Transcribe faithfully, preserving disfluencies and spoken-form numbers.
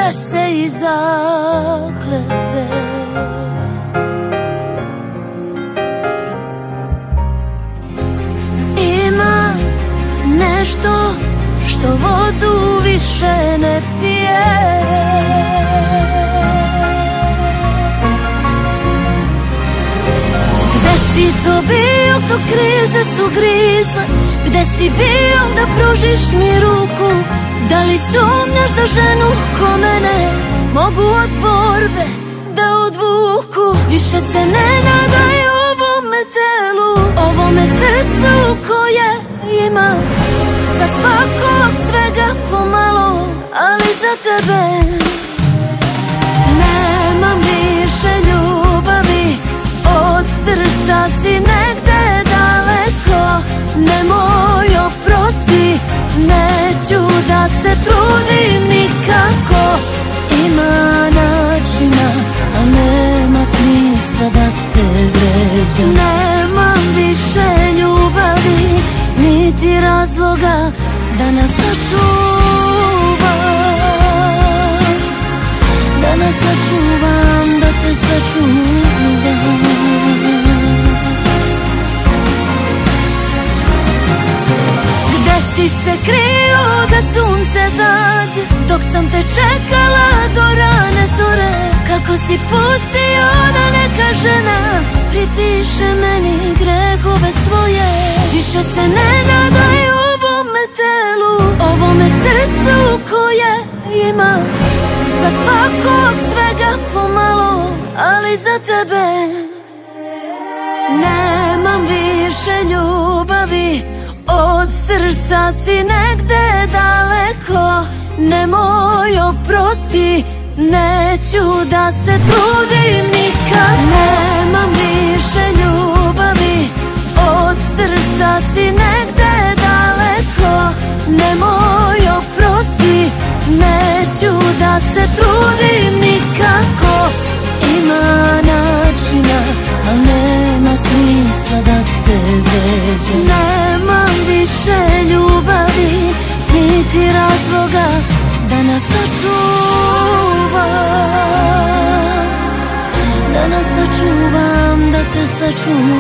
čuve se i zakletve. Ima nešto što vodu više ne pije. Gde si to bio dok krize su grizle? Gde si bio da pružiš mi ruku? Da li sumnjaš da ženu ko mene mogu od borbe da odvuku? Više se ne nadaj ovome telu, ovome srcu koje ima za svakog svega pomalo, ali za tebe nemam više ljubavi. Od srca si negde daleko, nemoj oprosti, neću da se trudim nikako. Ima načina, a nema smisla da te vređam. Nemam više ljubavi, niti razloga da nas sačuvam. Da nas sačuvam, da te sačuvam. Gde si se krio kad sunce zađe, dok sam te čekala do rane zore? Kako si pustio da neka žena pripiše meni grehove svoje? Više se ne nadaj ovome telu, ovome srcu koje ima za svakog svega pomalo, ali za tebe nemam više ljubavi. Od srca si negde daleko, nemoj oprosti, neću da se trudim nikad. Nemam više ljubavi, od srca si negde daleko, nemoj oprosti, neću da se trudim nikako. Ima načina, al nema smisla da te vređam. Nemam više ljubavi, niti razloga da nas sačuvam. Da nas sačuvam, da te sačuvam.